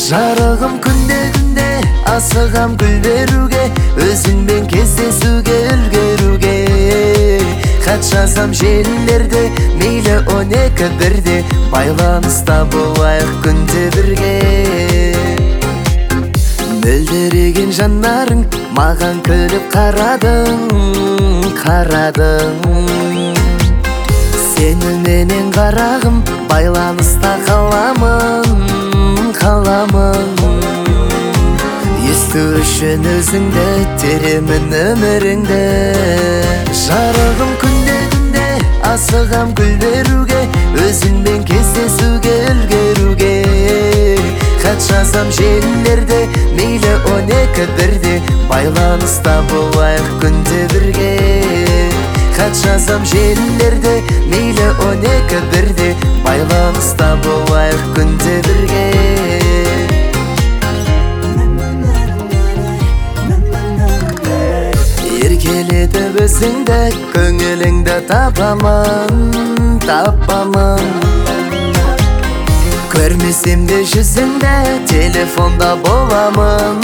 Жарығым күнде асығам гүл беруге, өзіңмен кездесуге, үлгеруге. Хат жазам желілерде, мейлі 12-1-де, байланыста болайық күнде бірге. Мөлдіреген жанарың, маған күліп қарадың. Сені менен қарағым, байланыста қаламын. Есту үшін өзіңді, теремін өміріңді. Жарығым күнде асығам гүл беруге, өзіңмен кездесуге, үлгеруге. Хат жазам желілерде, мейлі 12-1-де, байланыста болайық күнде бірге. Хат жазам желілерде, мейлі 12-1-де, байланыста болайық күнде бірге. Еркелетіп өзіңді, көңіліңді табамын. Көрмесем де жүзіңді, телефонда боламын.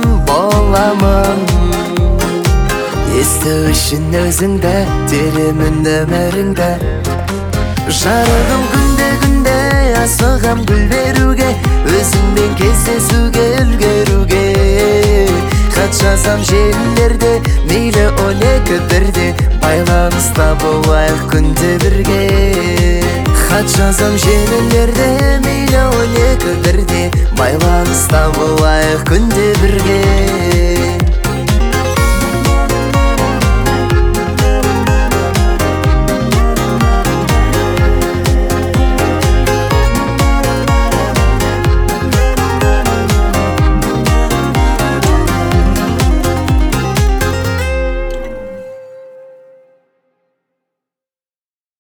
Есту үшін өзіңді, теремін өміріңді. Жарығым күнде асығам гүл беруге, өзіңмен кездесуге, үлгеруге. Хат жазам желілерде, мейлі 12-1-де, байланыста болайық күнде бірге. Хат жазам желілерде, мейлі 12-1-де, байланыста болайық күнде бірге.